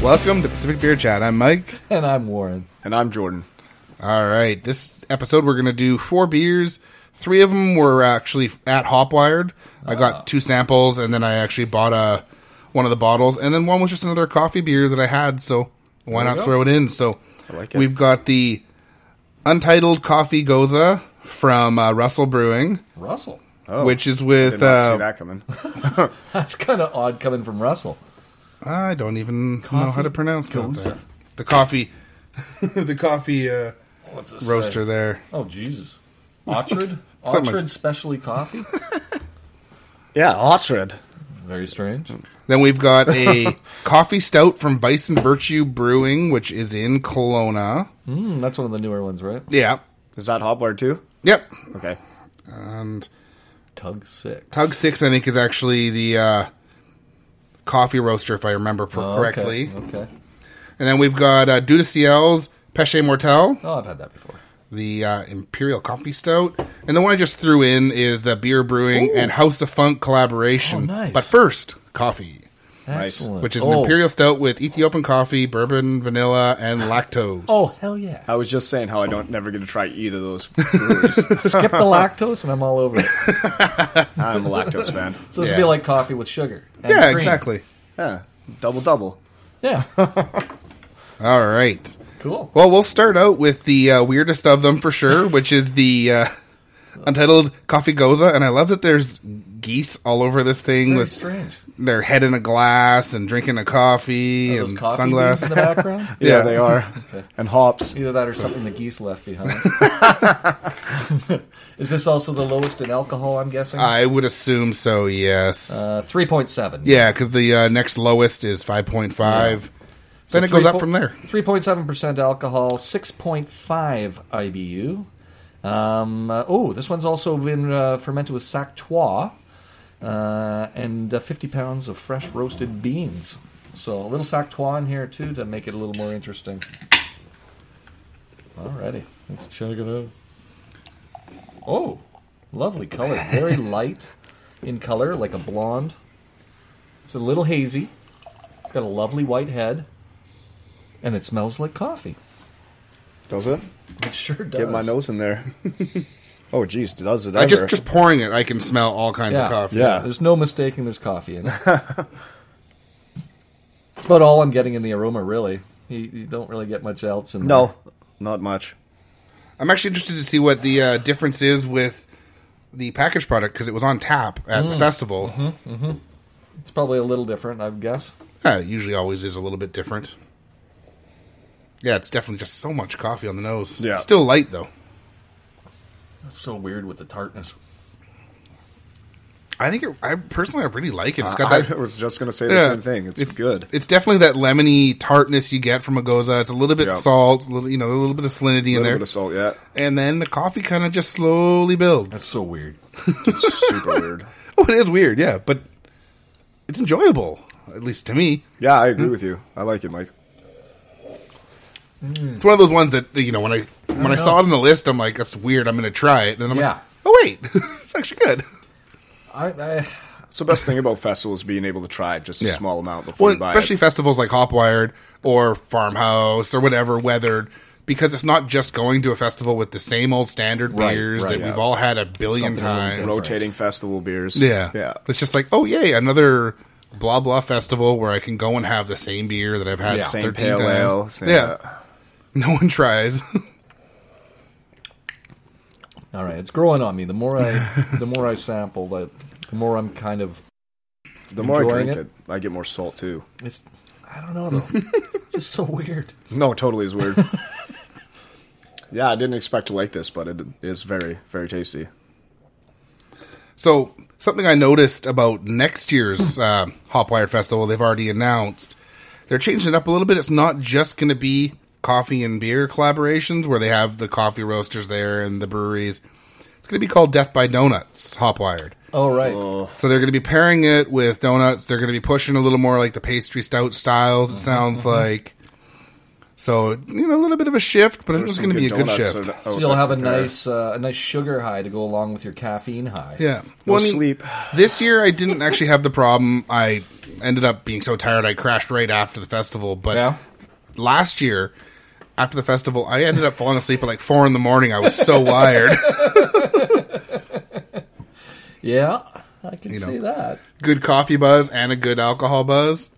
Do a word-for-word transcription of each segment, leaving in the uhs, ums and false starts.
Welcome to Pacific Beer Chat. I'm Mike. And I'm Warren. And I'm Jordan. All right. This episode, we're going to do four beers. Three of them were actually at Hopwired. I got uh, two samples, and then I actually bought a, one of the bottles. And then one was just another coffee beer that I had, so why not go. throw it in? So I like it. We've got the Untitled Coffee Goza from uh, Russell Brewing. Russell? Oh, which is with... I did not uh, see that coming. That's kind of odd coming from Russell. I don't even coffee know how to pronounce goza. that. The coffee... the coffee uh, What's this roaster say? there. Oh, Jesus. Ottred? Something Ottred like- Specialty Coffee? Yeah, Ottred. Very strange. Then we've got a coffee stout from Vice and Virtue Brewing, which is in Kelowna. Mm, that's one of the newer ones, right? Yeah. Is that Hopwired too? Yep. Okay. And Tug six. Tug six, I think, is actually the uh, coffee roaster, if I remember per- Oh, correctly. Okay. okay. And then we've got uh, Deux de Ciel's Péché Mortel, Oh, I've had that before. the uh, Imperial Coffee Stout. And the one I just threw in is the Beer Brewing Ooh. and House of Funk collaboration. Oh, nice. But first, coffee. Excellent. Which is oh. an Imperial Stout with Ethiopian coffee, bourbon, vanilla, and lactose. Oh, hell yeah. I was just saying how I don't never get to try either of those breweries. Skip the lactose and I'm all over it. I'm a lactose fan. So this Yeah. would be like coffee with sugar. And Yeah, cream. exactly. Yeah, double double. Yeah. All right. Cool. Well, we'll start out with the uh, weirdest of them for sure, which is the uh, Untitled Coffee Goza. And I love that there's geese all over this thing Very with strange. their head in a glass and drinking a coffee Are those and coffee sunglasses. beans in the background? Yeah, Yeah. they are. Okay. And hops. Either that or something the geese left behind. Is this also the lowest in alcohol, I'm guessing? I would assume so, yes. Uh, three point seven. yeah, because the uh, next lowest is five point five. Yeah. Then it goes up from there. three point seven percent alcohol, six point five I B U. Um, uh, oh, this one's also been uh, fermented with Sac Trois uh, and uh, fifty pounds of fresh roasted beans. So a little Sac Trois in here, too, to make it a little more interesting. Alrighty, let's check it out. Oh, lovely color. Very light in color, like a blonde. It's a little hazy. It's got a lovely white head. And it smells like coffee. Does it? It sure does. Get my nose in there. Oh, geez, does it I ever? just just pouring it, I can smell all kinds Yeah. of coffee. Yeah. There's no mistaking there's coffee in it. It's about all I'm getting in the aroma, really. You, you don't really get much else in No, not much. I'm actually interested to see what the uh, difference is with the packaged product because it was on tap at Mm. the festival. Mm-hmm, mm-hmm. It's probably a little different, I would guess. Yeah, it usually always is a little bit different. Yeah, it's definitely just so much coffee on the nose. Yeah. It's still light, though. That's so weird with the tartness. I think it, I personally I really like it. It's got I that. was just going to say the yeah, same thing. It's, good. It's definitely that lemony tartness you get from a Goza. It's a little bit Yeah. salt, a little, you know, a little bit of salinity A in little there, bit of salt, yeah. and then the coffee kind of just slowly builds. That's so weird. It's super weird. Oh, it is weird, yeah, but it's enjoyable, at least to me. Yeah, I agree with you. I like it, Mike. It's one of those ones that you know when I when I, know. saw it on the list, I'm like, that's weird. I'm going to try it, and then I'm Yeah. like, oh wait, it's actually good. I, I It's the best thing about festivals being able to try just a Yeah. small amount before Well, you buy especially it. festivals like Hopwired or Farmhouse or whatever, Weathered, because it's not just going to a festival with the same old standard Right, beers right, that yeah. we've all had a billion Something a little times. different. Rotating festival beers. Yeah, Yeah. It's just like, oh yay, another blah blah festival where I can go and have the same beer that I've had Yeah. Same thirteen pale times. ale. Same, Yeah. No one tries. all right, it's growing on me. The more I, the more I sample, the, the more I'm kind of. The more I Enjoying drink it? it, I get more salt too. It's. I don't know though. It's just so weird. No, it totally is weird. Yeah, I didn't expect to like this, but it is very, very tasty. So, something I noticed about next year's uh, Hopwired Festival, they've already announced, they're changing it up a little bit. It's not just going to be coffee and beer collaborations where they have the coffee roasters there and the breweries. It's going to be called Death by Donuts Hopwired. Oh right. Oh, So they're going to be pairing it with donuts. They're going to be pushing a little more like the pastry stout styles, it sounds like. So, you know, a little bit of a shift, but it's there's going to some be a good donuts shift. that- So oh, you'll have a compare. nice, uh, a nice sugar high to go along with your caffeine high. Yeah. No Well, I mean, sleep. This year I didn't actually have the problem. I ended up being so tired I crashed right after the festival. But Yeah. last year, after the festival, I ended up falling asleep at like four in the morning. I was so wired. Yeah, I can You know. see that. Good coffee buzz and a good alcohol buzz.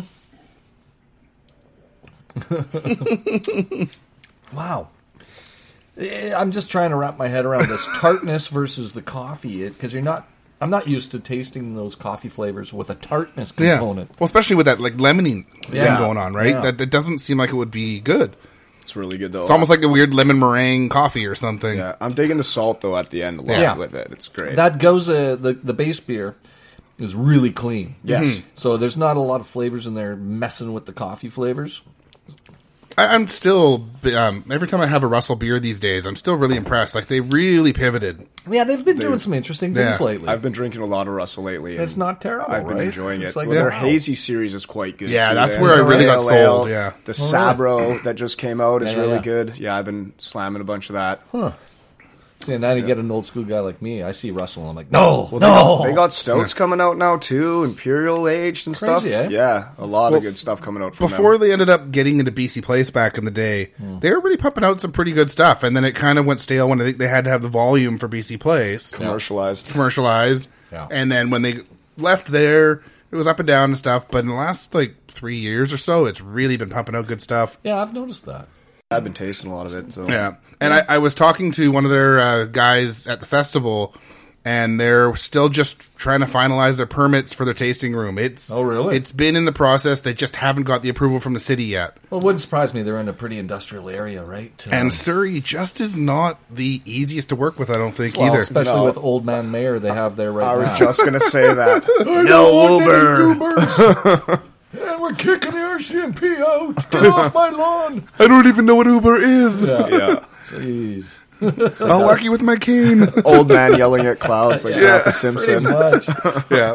Wow. Eh, I'm just trying to wrap my head around this tartness versus the coffee, because you're not. I'm not used to tasting those coffee flavors with a tartness Yeah. component. Well, especially with that like lemony Yeah. thing going on, right? Yeah. That it doesn't seem like it would be good. It's really good though. It's almost like a weird lemon meringue coffee or something. yeah, I'm digging the salt though at the end a lot Yeah. with it. It's great. That Goza, the the base beer, is really clean. yes. So there's not a lot of flavors in there messing with the coffee flavors. I, I'm still um, every time I have a Russell beer these days, I'm still really impressed. Like they really pivoted. Yeah, they've been doing some interesting things Yeah. lately. I've been drinking a lot of Russell lately. and It's not terrible, I've been right? enjoying it. It's like, well, their wow. hazy series is quite good. Yeah, too. that's They where have I really the got pale sold, ale. yeah. The Oh, yeah. Sabro that just came out is Yeah, really yeah. good. Yeah, I've been slamming a bunch of that. Huh. See, and now you get an old school guy like me. I see Russell, and I'm like, no, Well, no. they, got, they got stouts coming out now too, imperial aged and stuff. Crazy, eh? Yeah, a lot Well, of good stuff coming out from Before them. they ended up getting into B C Place back in the day, they were really pumping out some pretty good stuff, and then it kind of went stale when I think they had to have the volume for B C Place Commercialized. commercialized, Yeah. and then when they left there, it was up and down and stuff. But in the last like three years or so, it's really been pumping out good stuff. Yeah, I've noticed that. I've been tasting a lot of it. So Yeah, and I, I was talking to one of their uh, guys at the festival, and they're still just trying to finalize their permits for their tasting room. It's Oh, really? It's been in the process. They just haven't got the approval from the city yet. Well, it wouldn't surprise me. They're in a pretty industrial area, right? Um, And Surrey just is not the easiest to work with, I don't think, well, either. especially No. with Old Man Mayor they have there right I was now. just gonna say that. no Uber. Ubers. And we're kicking the R C M P out. Get off my lawn. I don't even know what Uber is. Yeah. Yeah, Jeez. I'll walk you with my cane. old man yelling at clouds like Yeah, Papa Pretty Simpson. much. Yeah.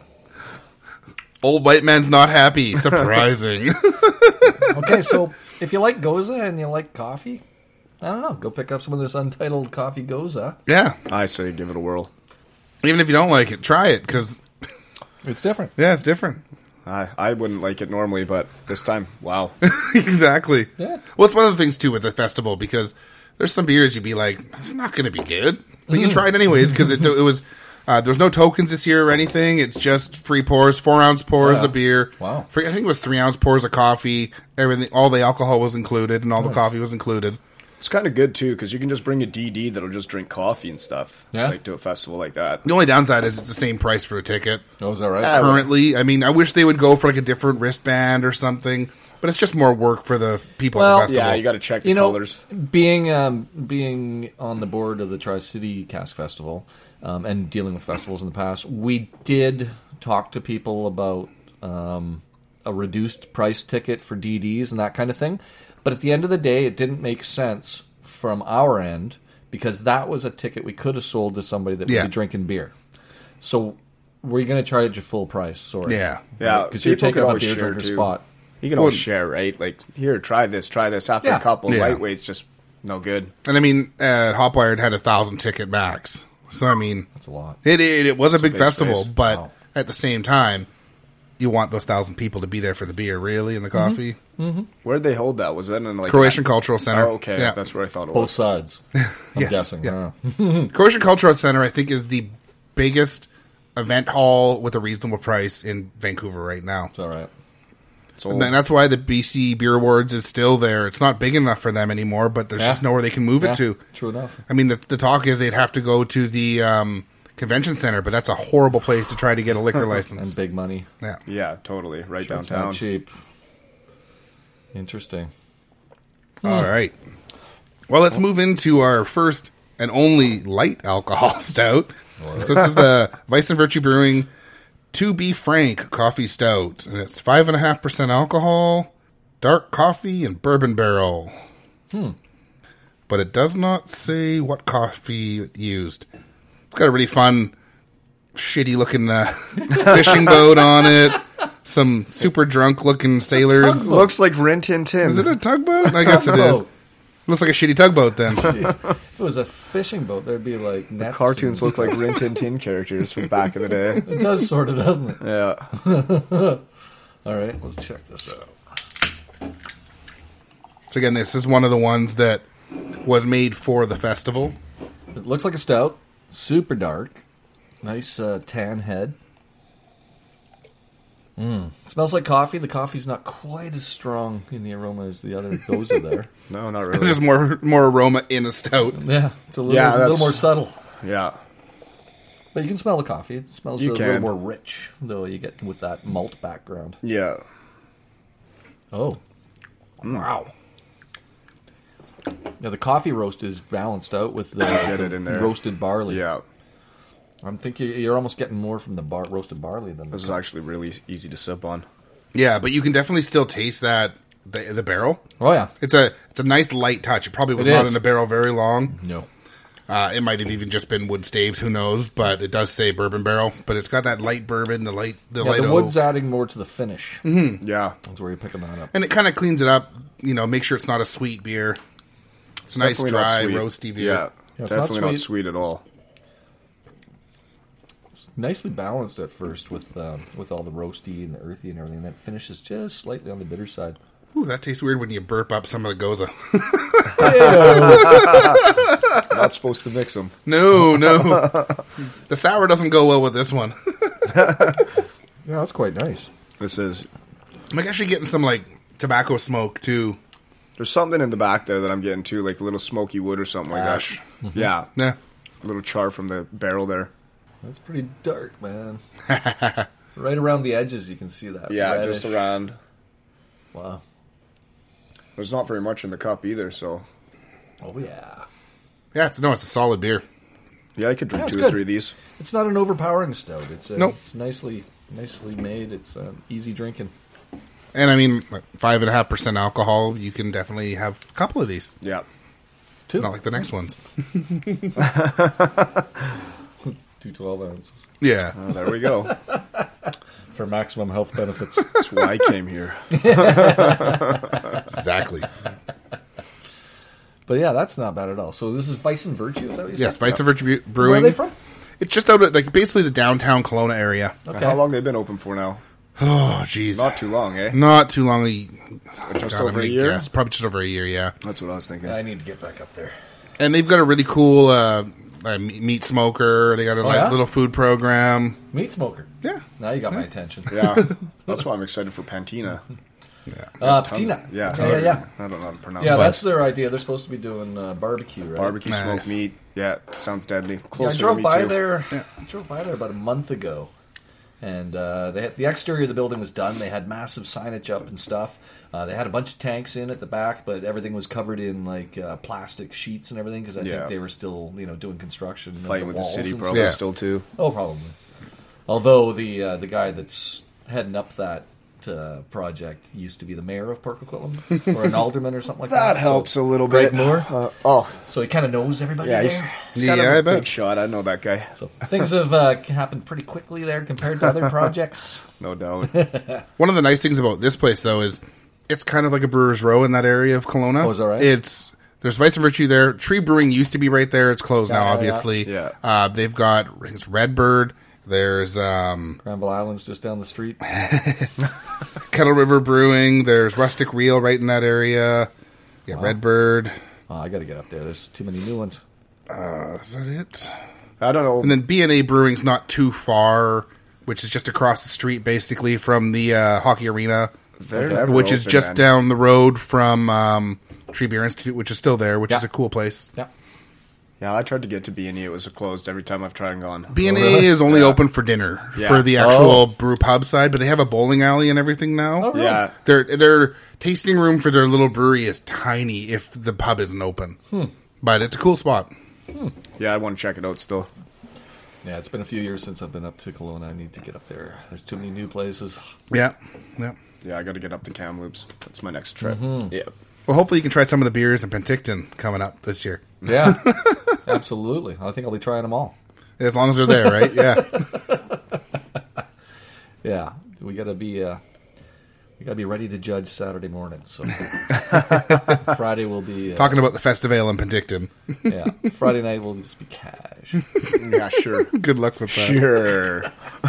Old white man's not happy. Surprising. Okay, so if you like Goza and you like coffee, I don't know, go pick up some of this Untitled Coffee Goza. Yeah. I say give it a whirl. Even if you don't like it, try it, because, It's different. yeah, it's different. I I wouldn't like it normally, but this time, wow. Exactly. Yeah. Well, it's one of the things, too, with the festival, because there's some beers you'd be like, it's not going to be good. But you try it anyways, because it, it was... Uh, there was no tokens this year or anything. It's just free pours, four ounce pours Yeah. of beer. Wow. Free, I think it was three ounce pours of coffee. Everything, all the alcohol was included, and all the coffee was included. It's kind of good too because you can just bring a D D that'll just drink coffee and stuff. Yeah. like to a festival like that. The only downside is it's the same price for a ticket. Oh, is that right? Uh, Currently, I mean, I wish they would go for like a different wristband or something, but it's just more work for the people Well, at the festival. Yeah, you got to check the you know, colors. being um, being on the board of the Tri City Cask Festival um, and dealing with festivals in the past, we did talk to people about um, a reduced price ticket for D Ds and that kind of thing. But at the end of the day, it didn't make sense from our end because that was a ticket we could have sold to somebody that would Yeah. be drinking beer. So we're going to charge you full price. Sorry, Yeah. Yeah, because you're people taking could up a always beer share, drinker too. spot. You can always share, right? Like, here, try this, try this. After Yeah. a couple, Yeah. lightweight's just no good. And I mean, uh, Hopwired had a thousand ticket max, so I mean, That's a lot. it it, it was a big, big festival, space. but Wow. at the same time, you want those thousand people to be there for the beer, really, and the coffee. Where'd they hold that? Was that in like Croatian Cultural Center. Oh, okay, Yeah. that's where I thought it Both was. sides. I'm Yes, guessing. yeah. huh? Croatian Cultural Center, I think, is the biggest event hall with a reasonable price in Vancouver right now. It's all right. It's And old. then that's why the B C Beer Awards is still there. It's not big enough for them anymore, but there's Yeah. just nowhere they can move Yeah, it to. True enough. I mean, the, the talk is they'd have to go to the um, convention center, but that's a horrible place to try to get a liquor And license. big money. Yeah. Yeah, totally. Right Sure, it's downtown. not cheap. Interesting. All right. Well, let's move into our first and only light alcohol stout. So this is the Vice and Virtue Brewing To Be Frank Coffee Stout. And it's five point five percent alcohol, dark coffee, and bourbon barrel. Hmm. But it does not say what coffee it used. It's got a really fun, shitty-looking uh, fishing boat on it. Some super drunk-looking sailors. Looks like Rin Tin Tin. Is it a tugboat? I guess it is. Oh, Looks like a shitty tugboat then. Jeez. If it was a fishing boat, there'd be like nets. Cartoons and look like Rin Tin Tin characters from back in the day. It does sort of, doesn't it? Yeah. All right, let's check this out. So again, this is one of the ones that was made for the festival. It looks like a stout. Super dark. Nice uh, tan head. Mm. Smells like coffee. The coffee's not quite as strong in the aroma as the other those are there. No, not There's really. just more more aroma in a stout. Yeah, it's a little, Yeah, a little that's- more subtle. Yeah. But you can smell the coffee. It smells You a little can. more rich, though you get with that malt background. Yeah. Oh. Wow. Yeah, the coffee roast is balanced out with the, Get the it in there. roasted barley. Yeah. I'm thinking you're almost getting more from the bar- roasted barley than This is actually really easy to sip on. Yeah, but you can definitely still taste that the, the barrel. Oh, yeah. It's a it's a nice light touch. It probably was It not is. in the barrel very long. No. Uh, it might have even just been wood staves. Who knows? But it does say bourbon barrel. But it's got that light bourbon, the light the Yeah, light the oak. wood's adding more to the finish. Yeah. That's where you're picking that up. And it kind of cleans it up. You know, make sure it's not a sweet beer. It's a nice, Definitely not dry, sweet. roasty beer. Yeah. Yeah, it's not Definitely not sweet. sweet at all. It's nicely balanced at first with um, with all the roasty and the earthy and everything. That finishes just slightly on the bitter side. Ooh, that tastes weird when you burp up some of the Goza. Not supposed to mix them. No, no. The sour doesn't go well with this one. Yeah, that's quite nice. This is. I'm actually getting some, like, tobacco smoke, too. There's something in the back there that I'm getting to, like a little smoky wood or something like Ash. that. Yeah. Yeah. A little char from the barrel there. That's pretty dark, man. Right around the edges, you can see that. Yeah, reddish. just around. Wow. There's not very much in the cup either, so. Oh, yeah. Yeah, it's, no, it's a solid beer. Yeah, I could drink Yeah, it's two good. or three of these. It's not an overpowering stout. It's a, Nope. It's nicely nicely made. It's um, easy drinking. And, I mean, like, five point five percent alcohol, you can definitely have a couple of these. Yeah. Two. Not like the next ones. Two twelve ounces. Yeah. Oh, there we go. For maximum health benefits. That's why I came here. Exactly. But yeah, that's not bad at all. So this is Vice and Virtue, is that what you Yes, said? Vice and Virtue Where Brewing. are they from? It's just out at, like, basically the downtown Kelowna area. Okay. How long they been open for now? Oh, jeez. Not too long, eh? Not too long. Just God, I'm over a gonna year? guess. Probably just over a year, yeah. That's what I was thinking. I need to get back up there. And they've got a really cool uh, uh, meat smoker. They got a like, yeah? little food program. Meat smoker. Yeah. Now you got my attention. Yeah. That's why I'm excited for Pantina. Uh, Tons- Patina. Yeah. Yeah, yeah, yeah. I don't know how to pronounce Yeah, that. that's their idea. They're supposed to be doing uh, barbecue, right? Barbecue Nice. smoked meat. Yeah, sounds deadly. Yeah, I Closer drove to me by too. there. I drove by there about a month ago, and uh, they had, the exterior of the building was done. They had massive signage up and stuff. Uh, they had a bunch of tanks in at the back, but everything was covered in like uh, plastic sheets and everything because I Yeah. think they were still, you know, doing construction. of Fighting with the walls city and probably Yeah. still too. Oh, probably. Although the uh, the guy that's heading up that uh, project used to be the mayor of Port Coquitlam or an alderman or something like that. That helps so, a little Greg bit. Moore. Uh, oh, so he kind of knows everybody yeah, there. he's, he's kind Yeah, of I a bet. big shot. I know that guy. So things have uh, happened pretty quickly there compared to other projects. No doubt. One of the nice things about this place, though, is it's kind of like a Brewer's Row in that area of Kelowna. Oh, is that right? It's there's Vice and Virtue there. Tree Brewing used to be right there. It's closed Yeah, now, yeah, obviously. yeah. Uh, they've got I think it's Redbird. There's um, Granville Island's just down the street. Kettle River Brewing. There's Rustic Reel right in that area. Yeah, Redbird. Oh, I got to get up there. There's too many new ones. Uh, is that it? I don't know. And then B and A Brewing's not too far, which is just across the street, basically, from the uh, hockey arena, They're Okay. never which is open, just man. down the road from um, Tree Beer Institute, which is still there, which Yeah. is a cool place. Yeah. Yeah, I tried to get to B and E. It was closed every time I've tried and gone. B and A is only Yeah. open for dinner Yeah. for the actual Oh. brew pub side, but they have a bowling alley and everything now. Oh, really? Yeah. Their their tasting room for their little brewery is tiny if the pub isn't open, Hmm. but it's a cool spot. Yeah, I want to check it out still. Yeah, it's been a few years since I've been up to Kelowna. I need to get up there. There's too many new places. Yeah, yeah. Yeah, I got to get up to Kamloops. That's my next trip. Mm-hmm. Yeah. Well, hopefully you can try some of the beers in Penticton coming up this year, Yeah, absolutely. I think I'll be trying them all. as long as they're there, right? Yeah. Yeah, we got to be uh, You got to be ready to judge Saturday morning. So Friday will be... Uh, Talking about the Festival in Penticton. yeah, Friday night will just be cash. Yeah, sure. Good luck with that. Sure.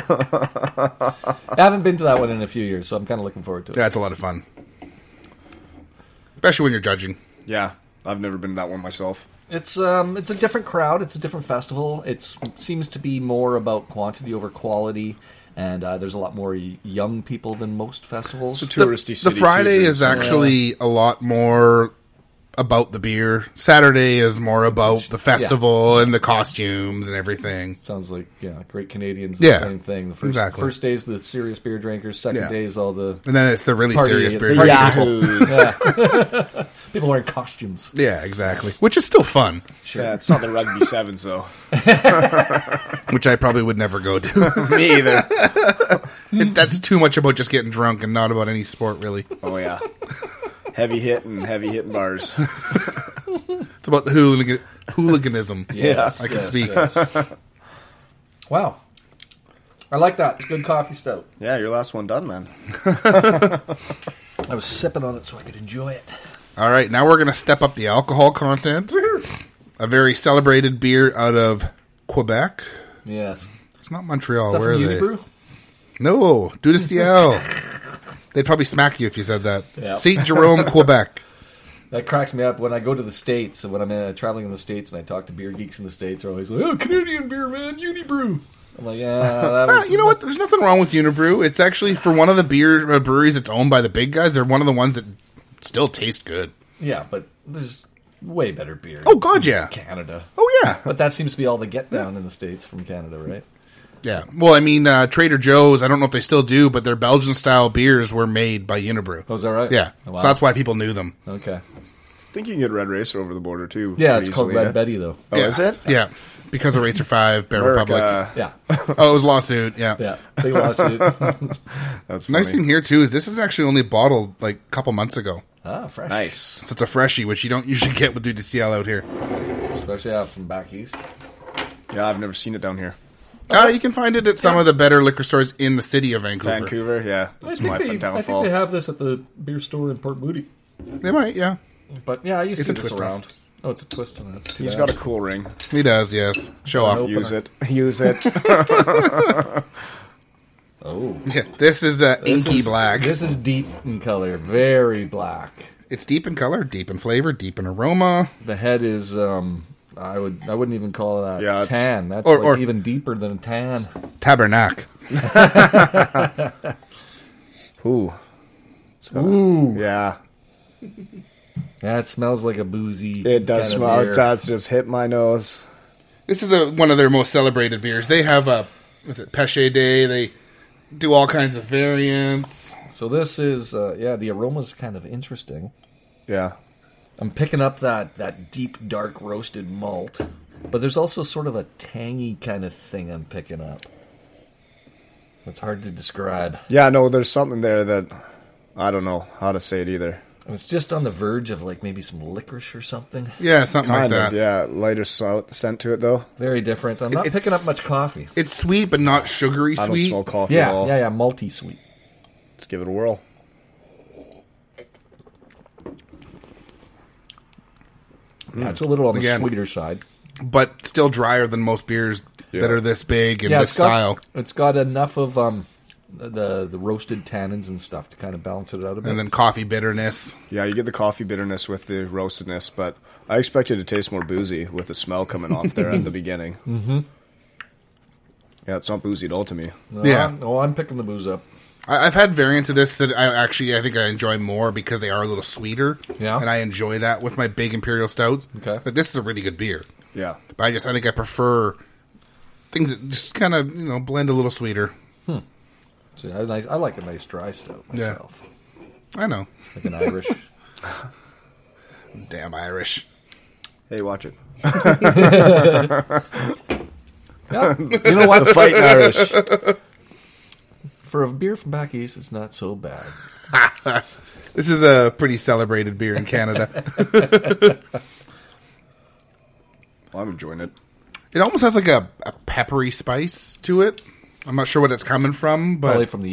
I haven't been to that one in a few years, so I'm kind of looking forward to it. Yeah, it's a lot of fun. Especially when you're judging. Yeah, I've never been to that one myself. It's um, it's a different crowd. It's a different festival. It's, it seems to be more about quantity over quality, and uh, there's a lot more y- young people than most festivals. It's a touristy the, city. the Friday too, is so- actually a lot more about the beer. Saturday is more about the festival and the costumes and everything. Sounds like, yeah, Great Canadians, Yeah, the same thing. The first, exactly. first day is the serious beer drinkers, second Yeah. day is all the... And then it's the really Party- serious beer the drinkers. Yahoos. Yeah. People wearing costumes. Yeah, exactly. Which is still fun. Sure. Yeah, it's not the rugby sevens though. Which I probably would never go to. Me either. It- that's too much about just getting drunk and not about any sport, really. Oh yeah. Heavy hitting, heavy hitting bars. It's about the hooligan- hooliganism. Yes, I can yes, speak. yes. Wow. I like that. It's good coffee stout. Yeah, your last one done, man. I was sipping on it so I could enjoy it. All right, now we're going to step up the alcohol content. A very celebrated beer out of Quebec. Yes. It's not Montreal. Is that Where from are they? Unibrew? No, Dieu de Ciel. They'd probably smack you if you said that. Yeah. Saint Jerome, Quebec. That cracks me up when I go to the States, and when I'm uh, traveling in the States and I talk to beer geeks in the States, they're always like, oh, Canadian beer, man, Unibrew. I'm like, yeah, that Uh, was... you know what? There's nothing wrong with Unibrew. It's actually, for one of the beer uh, breweries that's owned by the big guys, they're one of the ones that still taste good. Yeah, but there's way better beer. Oh, God, yeah. in Canada. Oh, yeah. But that seems to be all the get down in the States from Canada, right? Yeah. Well, I mean, uh, Trader Joe's, I don't know if they still do, but their Belgian-style beers were made by Unibrew. Oh, is that right? Yeah. Oh, wow. So that's why people knew them. Okay. I think you can get Red Racer over the border too. Yeah, pretty it's called easily, Red yeah? Betty, though. Oh, yeah. is it? Yeah. Because of Racer five, Bear America. Republic. Yeah. Oh, it was a lawsuit. Yeah. Yeah. Big lawsuit. That's funny. Nice thing here, too, is this is actually only bottled like a couple months ago. ah, fresh. Nice. So it's a freshie, which you don't usually get with Dieu de Ciel out here. Especially out from back east. Yeah, I've never seen it down here. Uh, you can find it at some of the better liquor stores in the city of Vancouver. Vancouver, yeah. I That's think, my they, I think downfall. they have this at the beer store in Port Moody. They might, yeah. But yeah, you It's see a this twist around. Oh, it's a twist on it. That's too He's bad. got a cool ring. He does, yes. Show off. Opener. Use it. Use it. Oh. Yeah, this is uh, This inky is- black. This is deep in color. Very black. It's deep in color, deep in flavor, deep in aroma. The head is, um, I would, I wouldn't even call that Yeah, it's- tan. That's or- like or- even deeper than a tan. Tabernacle. Ooh. Ooh. Yeah. Yeah, it smells like a boozy. It does kind smell. of beer. That's just hit my nose. This is a, one of their most celebrated beers. They have a, what's it, Péché Day. They do all kinds of variants. So this is, uh, yeah, the aroma's kind of interesting. Yeah. I'm picking up that, that deep, dark roasted malt, but there's also sort of a tangy kind of thing I'm picking up. It's hard to describe. Yeah, no, there's something there that I don't know how to say it either. And it's just on the verge of like maybe some licorice or something. Yeah, something Kind like of, that. yeah. Lighter salt scent to it, though. Very different. I'm not It's- picking up much coffee. It's sweet, but not sugary I don't sweet. smell coffee at Yeah, all. yeah, yeah, malty sweet. Let's give it a whirl. Yeah, it's a little on the Again. sweeter side. But still drier than most beers Yeah. that are this big and Yeah, this it's got, style. it's got enough of um the the roasted tannins and stuff to kind of balance it out a bit. And then coffee bitterness. Yeah, you get the coffee bitterness with the roastedness, but I expected it to taste more boozy with the smell coming off there at the beginning. Mm-hmm. Yeah, it's not boozy at all to me. No, Yeah. I'm, no, I'm picking the booze up. I, I've had variants of this that I actually I think I enjoy more because they are a little sweeter. Yeah. And I enjoy that with my big imperial stouts. Okay. But this is a really good beer. Yeah. But I just I think I prefer things that just kind of you know blend a little sweeter. See, I, like- I like a nice dry stout Yeah. myself, I know. like an Irish. Damn Irish. Hey, watch it. Yeah, you know what? The fighting Irish. For a beer from back east, it's not so bad. This is a pretty celebrated beer in Canada. Well, I'm enjoying it. It almost has like a, a peppery spice to it. I'm not sure what it's coming from, but Probably from the east.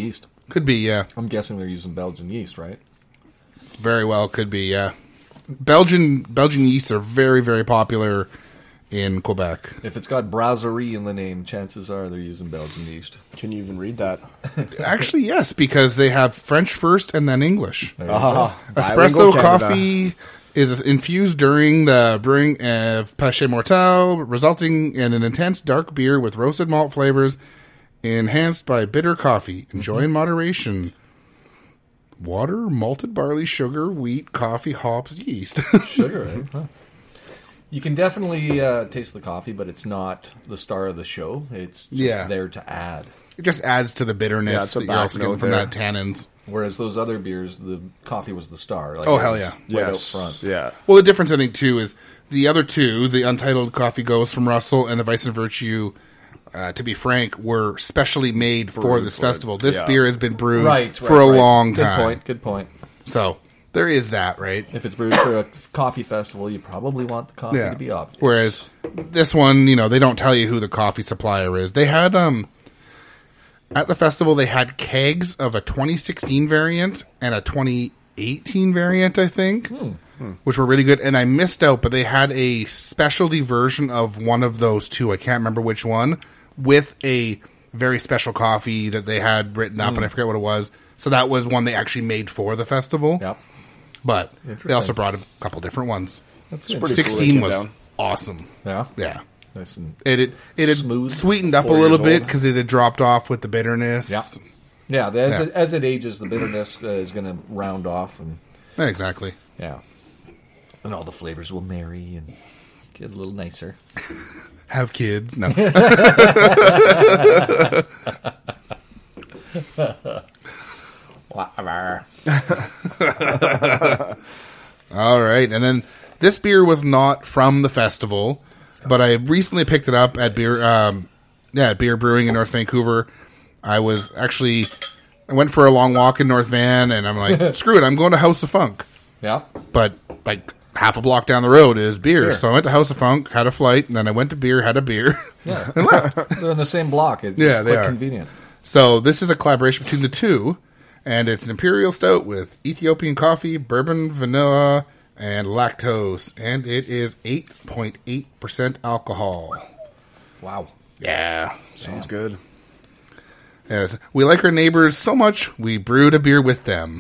Could be, yeah. I'm guessing they're using Belgian yeast, right? Very well, could be, yeah. Belgian Belgian yeasts are very, very popular in Quebec. If it's got brasserie in the name, chances are they're using Belgian yeast. Can you even read that? Actually, yes, because they have French first and then English. There you Uh, Espresso coffee is infused during the brewing of Pêche Mortel, resulting in an intense dark beer with roasted malt flavors enhanced by bitter coffee. Enjoy in moderation. Water, malted barley, sugar, wheat, coffee, hops, yeast. go. Sugar, eh? Huh. You can definitely uh, taste the coffee, but it's not the star of the show. It's just Yeah. there to add. It just adds to the bitterness Yeah, it's a that you're back also getting note from there. that tannins. Whereas those other beers, the coffee was the star. Like Oh, it hell was yeah. Right Yes. out front. Yeah. Well, the difference, I think, too, is the other two, the Untitled Coffee Ghost from Russell and the Vice and Virtue, uh, to be frank, were specially made for Brewed this for- festival. This yeah. beer has been brewed Right. for right, a right. long Good time. point. Good point. So there is that, right? If it's brewed for a coffee festival, you probably want the coffee Yeah. to be obvious. Whereas this one, you know, they don't tell you who the coffee supplier is. They had, um, at the festival, they had kegs of a twenty sixteen variant and a twenty eighteen variant, I think, which were really good. And I missed out, but they had a specialty version of one of those two. I can't remember which one, with a very special coffee that they had written up, and I forget what it was. So that was one they actually made for the festival. Yep. But they Interesting. also brought a couple different ones. That's pretty good. cool sixteen they came was down. awesome. Yeah. Yeah. Nice and It it, it had Smooth. sweetened up a Four little years bit old. because it had dropped off with the bitterness. Yeah. yeah. the- As, Yeah. It, as it ages, the bitterness uh, is going to round off, and Exactly. yeah, and all the flavors will marry and get a little nicer. Have kids. No. Whatever. All right. And then this beer was not from the festival, but I recently picked it up at beer um yeah, at Beer Brewing in North Vancouver. I was actually I went for a long walk in North Van and I'm like, screw it, I'm going to House of Funk. Yeah. But like half a block down the road is beer. Beer. So I went to House of Funk, had a flight, and then I went to beer, had a beer. Yeah. They're in the same block. It, Yeah, it's they quite are. convenient. So this is a collaboration between the two, and it's an imperial stout with Ethiopian coffee, bourbon, vanilla, and lactose, and it is eight point eight percent alcohol. Wow. Yeah. Sounds good. Yes. We like our neighbors so much, we brewed a beer with them.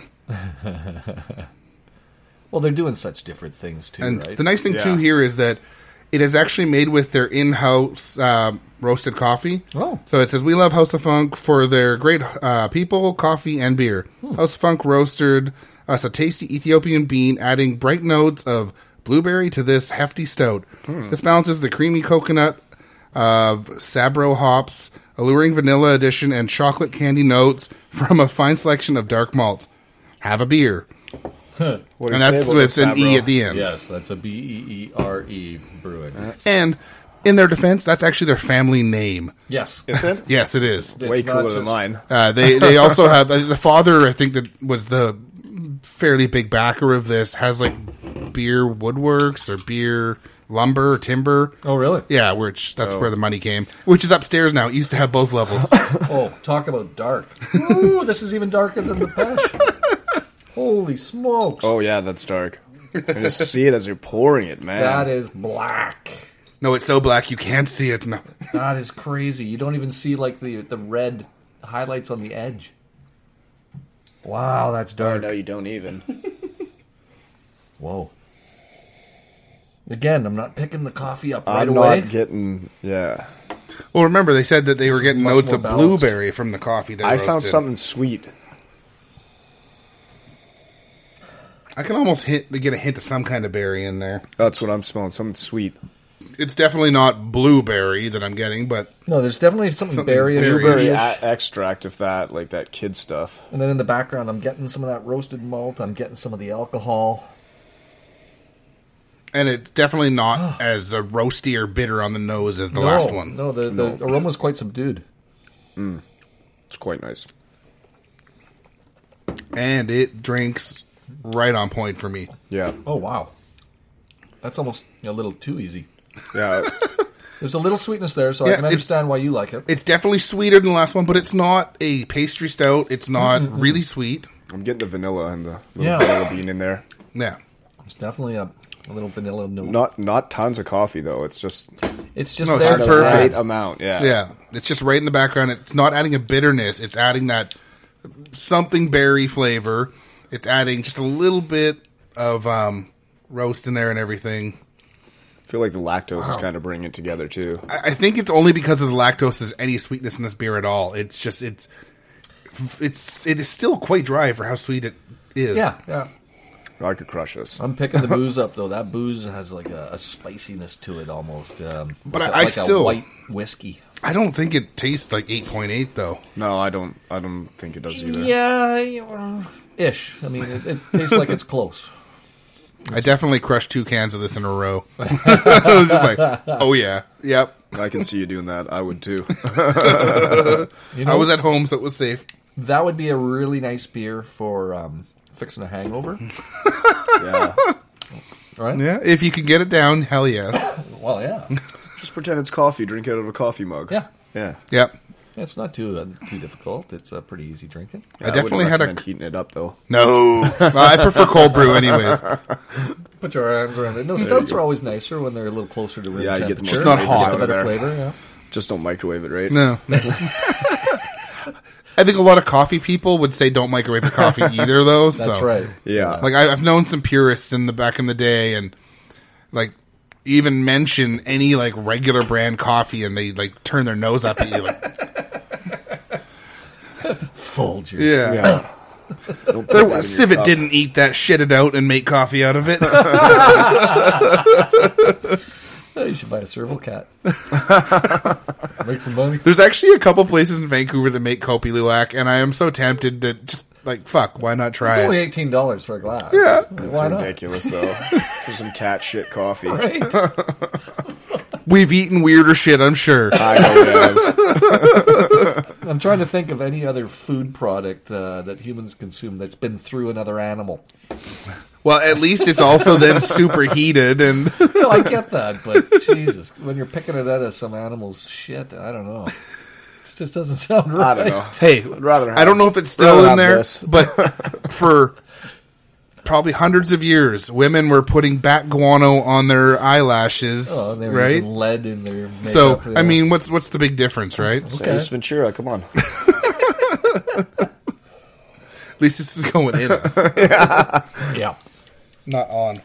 Well, they're doing such different things too, And right? the nice thing, Yeah. too, here is that it is actually made with their in-house uh, roasted coffee. Oh. So it says, we love House of Funk for their great uh, people, coffee, and beer. Hmm. House of Funk roasted us a tasty Ethiopian bean, adding bright notes of blueberry to this hefty stout. Hmm. This balances the creamy coconut of Sabro hops, alluring vanilla addition, and chocolate candy notes from a fine selection of dark malts. Have a beer. What do And you say that's about with the an E Sabro? at the end. Yes, that's a B E E R E brewing. And in their defense, that's actually their family name. Yes. Is it? Yes, it is. It's Way not cooler than just- mine. Uh, they they also have uh, the father. I think that was the fairly big backer of this. Has like beer woodworks or beer lumber or timber. Oh, really? Yeah, which that's where the money came. Which is upstairs now. It used to have both levels. Oh, talk about dark. Ooh, this is even darker than the Pesh. Holy smokes. Oh yeah, that's dark. I can just see it as you're pouring it, man. That is black. No, it's so black you can't see it. No. That is crazy. You don't even see like the the red highlights on the edge. Wow, that's Oh, dark. no, you don't even. Whoa. Again, I'm not picking the coffee up right I'm away. not getting. Yeah, Well, remember they said that they were is getting much notes more of balanced. blueberry from the coffee. They I found roasted. something sweet. I can almost hit get a hint of some kind of berry in there. That's what I'm smelling. Something sweet. It's definitely not blueberry that I'm getting, but No, there's definitely something, Something berry berry-ish. Blueberry berry-ish. a- extract, if that, like that kid stuff. And then in the background, I'm getting some of that roasted malt. I'm getting some of the alcohol. and it's definitely not as uh, roasty or bitter on the nose as the no, last one. No, the, the aroma's quite subdued. It's quite nice. And it drinks right on point for me. Yeah, Oh, wow. That's almost a little too easy. yeah. There's a little sweetness there, so I Yeah, can it's- understand why you like it. It's definitely sweeter than the last one, but it's not a pastry stout. It's not Mm-hmm. really sweet. I'm getting the vanilla and the little Yeah. vanilla bean in there. Yeah. It's definitely a, a little vanilla note. Not not tons of coffee though. It's just It's just No, it's there just to perfect. add. right amount. Yeah. Yeah. It's just right in the background. It's not adding a bitterness. It's adding that something berry flavor. It's adding just a little bit of um, roast in there and everything. I feel like the lactose is kind of bringing it together too. I I think it's only because of the lactose there's any sweetness in this beer at all. It's just it's it's it is still quite dry for how sweet it is. Yeah, yeah. I could crush this. I'm picking the booze up though. That booze has like a, a spiciness to it almost. Um, But like I- a, I like still- a white whiskey. I don't think it tastes like eight point eight though. No, I don't. I don't think it does either. Yeah, yeah, ish. I mean, it, it tastes like it's close. I definitely crushed two cans of this in a row. I was just like, oh yeah, yep. I can see you doing that. I would too. You know, I was at home, so it was safe. that would be a really nice beer for um, fixing a hangover. Yeah. Right? Yeah, if you can get it down, hell yes. Well, yeah. Just pretend it's coffee. Drink it out of a coffee mug. Yeah. Yeah. Yep. It's not too uh, too difficult. It's uh, pretty easy drinking. I definitely wouldn't had a recommend heating it up though. no. Well, I prefer cold brew, anyways. Put your arms around it. No, stouts are always nicer when they're a little closer to room Yeah, you get temperature. the Just not You hot. get a better There. flavor, yeah. Just don't microwave it, right? No. I think a lot of coffee people would say don't microwave your coffee either, though. That's so. right. Yeah. Like I, I've known some purists in the back in the day, and like even mention any like regular brand coffee, and they like turn their nose up at you, like Folgers. yeah. Yeah. Don't put There, that in your Civet cup. didn't eat that, shit it out, and make coffee out of it. Oh, you should buy a serval cat. Make some money. There's actually a couple places in Vancouver that make Kopi Luwak, and I am so tempted that just like fuck, why not try It's only it? eighteen dollars for a glass. Yeah. That's Why not? ridiculous, though. For some cat shit coffee. Right? We've eaten weirder shit, I'm sure. I know, man. I'm trying to think of any other food product uh, that humans consume that's been through another animal. Well, at least it's also then superheated, and No, I get that, but Jesus, when you're picking it out of some animal's shit, I don't know. It just doesn't sound right. I don't know. hey, I'd rather have, I don't know if it's still rather in have there, this. but for probably hundreds of years, women were putting bat guano on their eyelashes, Oh, and they were right? using lead in their makeup. So, yeah. I mean, what's what's the big difference, right? Okay. Ace Ventura, come on. At least this is going in us, yeah. not on.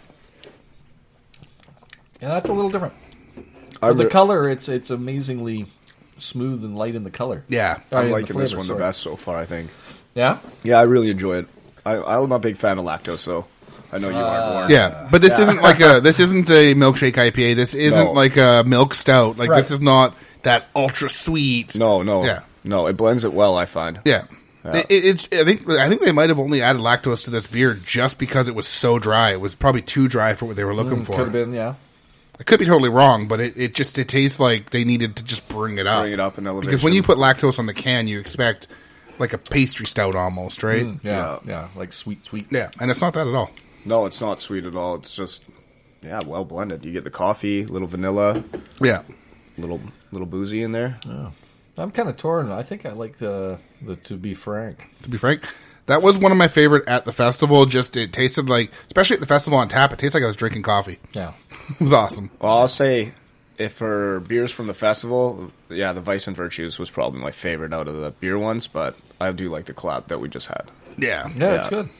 Yeah, that's a little different. I For the re- color, it's it's amazingly smooth and light in the color. Yeah, Uh, I'm in the liking this flavor, one sorry. the best so far, I think. Yeah? Yeah, I really enjoy it. I, I'm a big fan of lactose, so I know you are more. yeah, but this isn't like a this isn't a milkshake I P A. This isn't No. like a milk stout. Like Right. this is not that ultra sweet. No, no. Yeah. No, it blends it well, I find. Yeah. It, it's. I think. I think they might have only added lactose to this beer just because it was so dry. It was probably too dry for what they were looking for. Could have been, yeah. I could be totally wrong, but it, it just it tastes like they needed to just bring it up. Bring it up in elevation. Because when you put lactose on the can, you expect like a pastry stout almost, right? Mm, yeah, yeah, Yeah. like sweet, sweet. Yeah, and it's not that at all. No, it's not sweet at all. It's just, yeah, well blended. You get the coffee, little vanilla, Yeah. little little boozy in there. I'm kind of torn. I think I like the the To Be Frank. To be frank, that was one of my favorite at the festival. Just it tasted like, especially at the festival on tap, it tasted like I was drinking coffee. Yeah. It was awesome. Well, I'll say, if for beers from the festival, yeah, the Vice and Virtues was probably my favorite out of the beer ones, but I do like the collab that we just had. Yeah. Yeah, it's Yeah. good.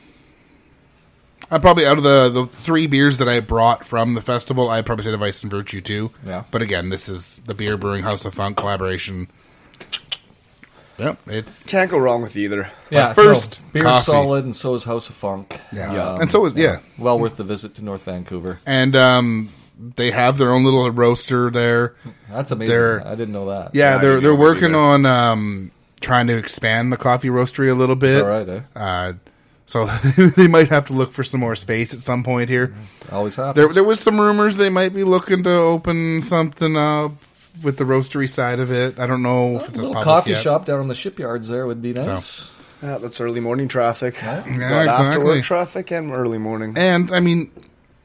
I probably out of the, the three beers that I brought from the festival, I'd probably say the Vice and Virtue too. Yeah. But again, this is the Beer Brewing House of Funk collaboration. Yep, it's Can't go wrong with either. Yeah, first no, beer's coffee. solid, and so is House of Funk. yeah, Yeah. and so is yeah. Well worth the visit to North Vancouver. And um, they have their own little roaster there. That's amazing. They're- I didn't know that. Yeah, I they're didn't they're know that working either. on um, trying to expand the coffee roastery a little bit. It's all right, eh? Uh, so they might have to look for some more space at some point here. Always happens. There, there was some rumors they might be looking to open something up with the roastery side of it. I don't know if a it's little public coffee yet. shop down in the shipyards there would be nice. Yeah, that's early morning traffic. Yeah, Got after exactly. work traffic and early morning. And I mean,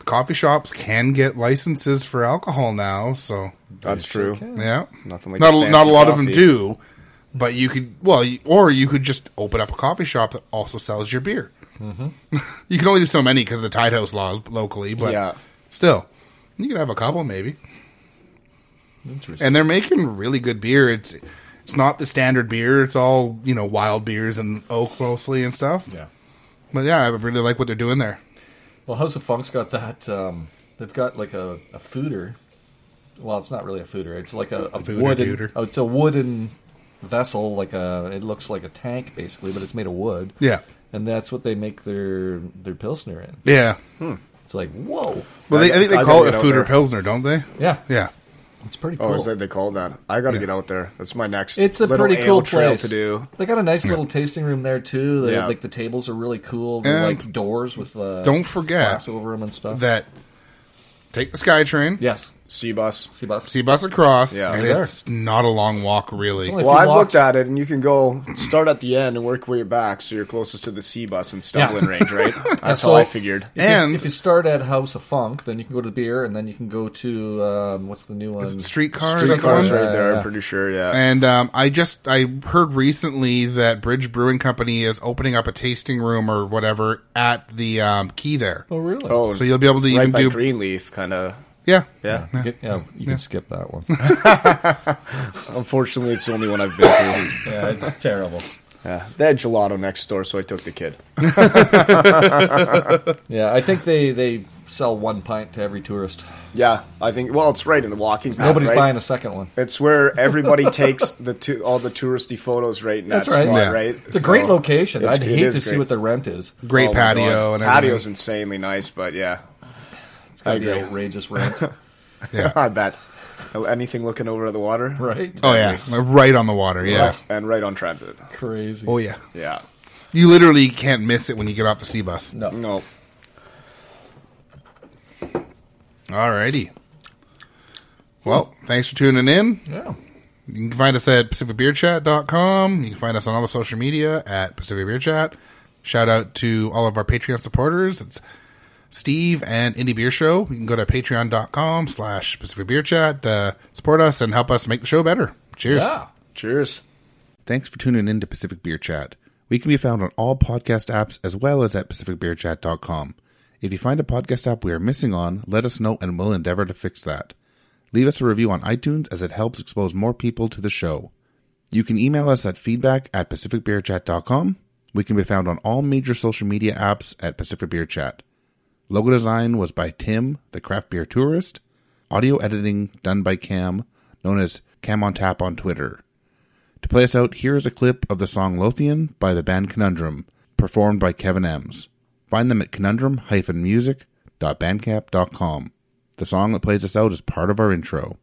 coffee shops can get licenses for alcohol now, so That's true. yeah. Nothing like not a a, fancy not a lot of them coffee. do, but you could well, you- or you could just open up a coffee shop that also sells your beer. Mm-hmm. You can only do so many because of the Tide House laws locally, but Yeah. still, you can have a couple maybe. Interesting. And they're making really good beer. It's it's not the standard beer. It's all, you know, wild beers and oak mostly and stuff. Yeah. But yeah, I really like what they're doing there. Well, House of Funk's got that. Um, they've got like a, a fooder. Well, it's not really a fooder. It's like a, a Fooder, wooden. duder. Oh, it's a wooden vessel. Like a. It looks like a tank basically, but it's made of wood. Yeah. And that's what they make their their pilsner in. Yeah. It's like whoa. Well, they, I think they I call gotta it get a out Fooder there. Pilsner, don't they? Yeah, Yeah. it's pretty Oh, cool. is that they call that? I got to Yeah. get out there. That's my next. It's a little pretty ale cool trail place to do. They got a nice little tasting room there too. They, Yeah. Like the tables are really cool. They're And like doors with uh, Don't forget glass over them and stuff. that take the SkyTrain, yes, C-bus. see bus. see bus across, Yeah. and You're it's not a long walk, really. It's only- If Well, you I've walk- looked at it, and you can go start at the end and work your way back, so you're closest to the C-bus and stumbling Yeah. range, right? That's so- how I figured. If And- you, if you start at House of Funk, then you can go to beer, and then you can go to um, what's the new one? Is it Streetcar? Streetcar's Yeah, right there, yeah. I'm pretty sure, yeah. And um, I just I heard recently that Bridge Brewing Company is opening up a tasting room or whatever at the um, quay there. Oh, really? oh, So you'll be able to right even by do Greenleaf, kind of. yeah. Yeah. Get- yeah, you can skip that one. Unfortunately, it's the only one I've been to. Yeah, it's terrible. Yeah. They had gelato next door, so I took the kid. Yeah, I think they, they sell one pint to every tourist. Yeah, I think. Well, it's right in the walking path. Nobody's right? buying a second one. It's where everybody takes the two, all the touristy photos right in that That's right. spot, Yeah. right? It's a great So, location. it's- I'd it hate is to see great. what the rent is. Great Oh my patio God. and everything. Patio's insanely nice, but yeah, It's got I to be agree. outrageous rent, Yeah. I bet. Anything looking over at the water, right? Oh yeah, right on the water. Yeah. and right on transit. Crazy. Oh yeah. Yeah. You literally can't miss it when you get off the C bus. No. No. Alrighty. Well, thanks for tuning in. Yeah. You can find us at pacific beer chat dot com. You can find us on all the social media at Pacific Beer Chat. Shout out to all of our Patreon supporters. It's Steve and Indie Beer Show. You can go to patreon dot com slash Pacific Beer Chat. Uh, support us and help us make the show better. Cheers. Yeah. Cheers. Thanks for tuning in to Pacific Beer Chat. We can be found on all podcast apps as well as at pacific beer chat dot com. If you find a podcast app we are missing on, let us know and we'll endeavor to fix that. Leave us a review on iTunes as it helps expose more people to the show. You can email us at feedback at pacific beer chat dot com. We can be found on all major social media apps at Pacific Beer Chat. Logo design was by Tim, the craft beer tourist. Audio editing done by Cam, known as Cam on Tap on Twitter. To play us out, here is a clip of the song Lothian by the band Conundrum, performed by Kevin Ems. Find them at conundrum dash music dot bandcamp dot com. The song that plays us out is part of our intro.